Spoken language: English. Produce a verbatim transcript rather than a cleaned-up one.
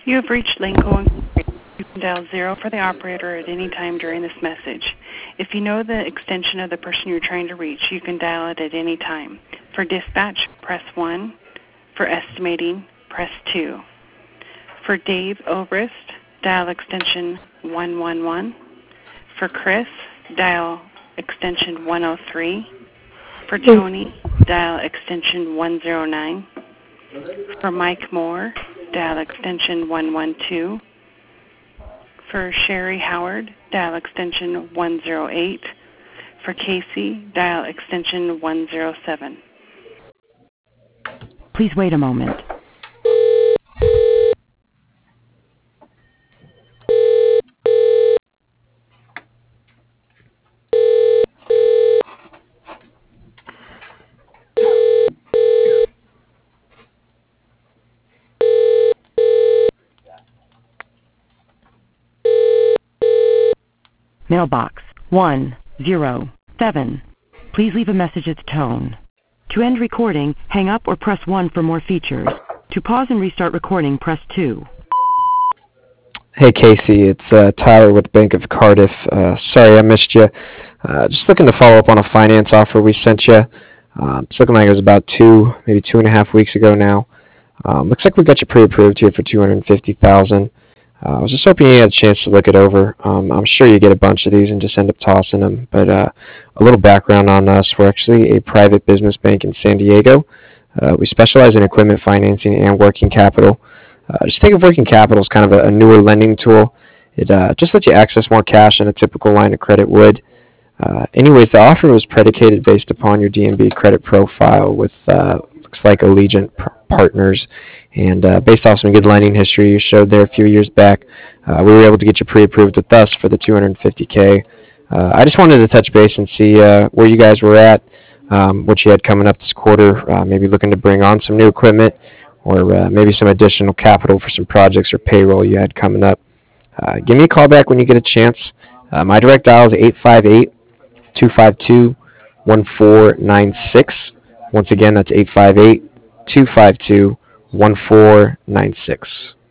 You have reached Linco Incorporated. You can dial zero for the operator at any time during this message. If you know the extension of the person you're trying to reach, you can dial it at any time. For dispatch, press one. For estimating, press two. For Dave Obrist, dial extension one one one. For Chris, dial extension one oh three. For Tony, dial extension one oh nine. For Mike Moore, dial extension one one two. For Sherry Howard, dial extension one oh eight. For Casey, dial extension one oh seven. Please wait a moment. Mailbox one zero seven. Please leave a message at the tone. To end recording, hang up or press one for more features. To pause and restart recording, press two. Hey Casey, it's uh, Tyler with Bank of Cardiff. Uh, sorry I missed you. Uh, just looking to follow up on a finance offer we sent you. Um, it's looking like it was about two, maybe two and a half weeks ago now. Um, looks like we got you pre-approved here for two hundred fifty thousand dollars. Uh, I was just hoping you had a chance to look it over. Um, I'm sure you get a bunch of these and just end up tossing them. But uh, a little background on us. We're actually a private business bank in San Diego. Uh, we specialize in equipment financing and working capital. Uh, just think of working capital as kind of a, a newer lending tool. It uh, just lets you access more cash than a typical line of credit would. Uh, anyways, the offer was predicated based upon your D N B credit profile with uh, looks like Allegiant p- Partners. And uh, based off some good lending history you showed there a few years back, uh, we were able to get you pre-approved with us for the two hundred fifty K. Uh, I just wanted to touch base and see uh, where you guys were at, um, what you had coming up this quarter, uh, maybe looking to bring on some new equipment, or uh, maybe some additional capital for some projects or payroll you had coming up. Uh, give me a call back when you get a chance. Uh, my direct dial is eight five eight, two five two, one four nine six. Once again, that's eight five eight, two five two, one four nine six.